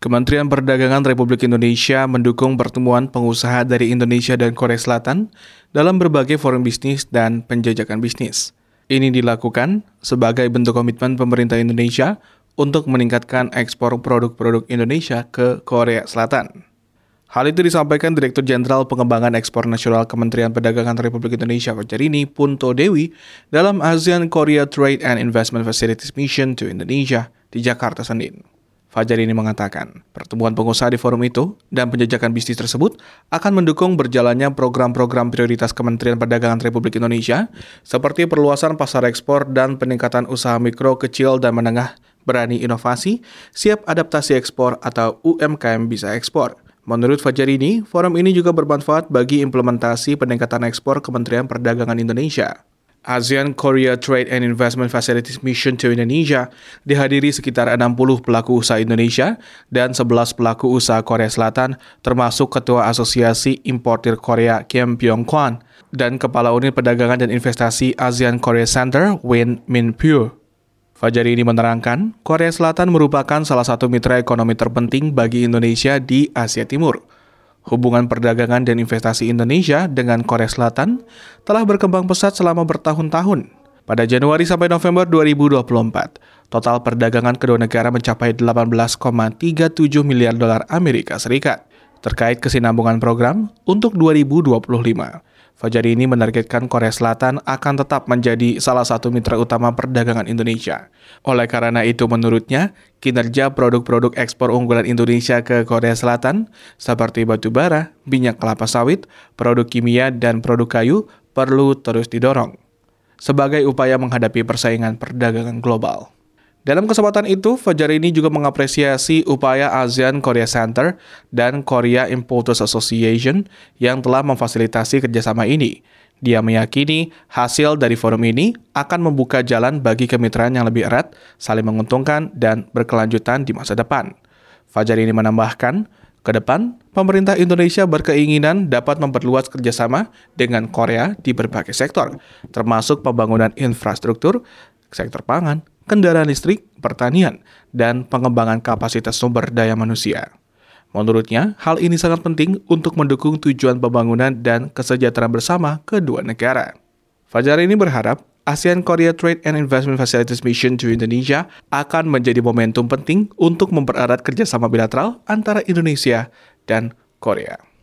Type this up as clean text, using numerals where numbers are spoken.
Kementerian Perdagangan Republik Indonesia mendukung pertemuan pengusaha dari Indonesia dan Korea Selatan dalam berbagai forum bisnis dan penjajakan bisnis. Ini dilakukan sebagai bentuk komitmen pemerintah Indonesia untuk meningkatkan ekspor produk-produk Indonesia ke Korea Selatan. Hal itu disampaikan Direktur Jenderal Pengembangan Ekspor Nasional Kementerian Perdagangan Republik Indonesia Fajarini Punto Dewi dalam ASEAN Korea Trade and Investment Facilities Mission to Indonesia di Jakarta Senin. Fajarini mengatakan, pertemuan pengusaha di forum itu dan penjajakan bisnis tersebut akan mendukung berjalannya program-program prioritas Kementerian Perdagangan Republik Indonesia seperti perluasan pasar ekspor dan peningkatan usaha mikro, kecil, dan menengah berani inovasi, siap adaptasi ekspor atau UMKM bisa ekspor. Menurut Fajarini, forum ini juga bermanfaat bagi implementasi peningkatan ekspor Kementerian Perdagangan Indonesia. ASEAN Korea Trade and Investment Facilities Mission to Indonesia dihadiri sekitar 60 pelaku usaha Indonesia dan 11 pelaku usaha Korea Selatan, termasuk Ketua Asosiasi Importir Korea Kim Byung-kwan dan Kepala Unit Perdagangan dan Investasi ASEAN Korea Center Win Min-pyo. Fajarini menerangkan, Korea Selatan merupakan salah satu mitra ekonomi terpenting bagi Indonesia di Asia Timur. Hubungan perdagangan dan investasi Indonesia dengan Korea Selatan telah berkembang pesat selama bertahun-tahun. Pada Januari sampai November 2024, total perdagangan kedua negara mencapai 18,37 miliar dolar Amerika Serikat. Terkait kesinambungan program untuk 2025, Fajarini menargetkan Korea Selatan akan tetap menjadi salah satu mitra utama perdagangan Indonesia. Oleh karena itu, menurutnya, kinerja produk-produk ekspor unggulan Indonesia ke Korea Selatan seperti batu bara, minyak kelapa sawit, produk kimia, dan produk kayu perlu terus didorong sebagai upaya menghadapi persaingan perdagangan global. Dalam kesempatan itu, Fajarini juga mengapresiasi upaya ASEAN Korea Center dan Korea Importers Association yang telah memfasilitasi kerjasama ini. Dia meyakini hasil dari forum ini akan membuka jalan bagi kemitraan yang lebih erat, saling menguntungkan, dan berkelanjutan di masa depan. Fajarini menambahkan, ke depan, pemerintah Indonesia berkeinginan dapat memperluas kerjasama dengan Korea di berbagai sektor, termasuk pembangunan infrastruktur, sektor pangan, kendaraan listrik, pertanian, dan pengembangan kapasitas sumber daya manusia. Menurutnya, hal ini sangat penting untuk mendukung tujuan pembangunan dan kesejahteraan bersama kedua negara. Fajarini berharap ASEAN Korea Trade and Investment Facilities Mission to Indonesia akan menjadi momentum penting untuk mempererat kerjasama bilateral antara Indonesia dan Korea.